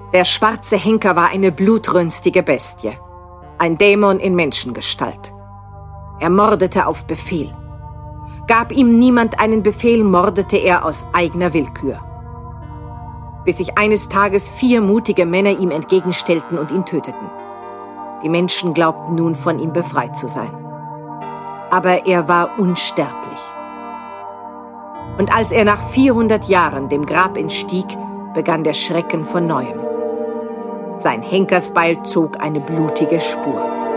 Der schwarze Henker war eine blutrünstige Bestie, ein Dämon in Menschengestalt. Er mordete auf Befehl. Gab ihm niemand einen Befehl, mordete er aus eigener Willkür. Bis sich eines Tages 4 mutige Männer ihm entgegenstellten und ihn töteten. Die Menschen glaubten nun, von ihm befreit zu sein. Aber er war unsterblich. Und als er nach 400 Jahren dem Grab entstieg, begann der Schrecken von Neuem. Sein Henkersbeil zog eine blutige Spur.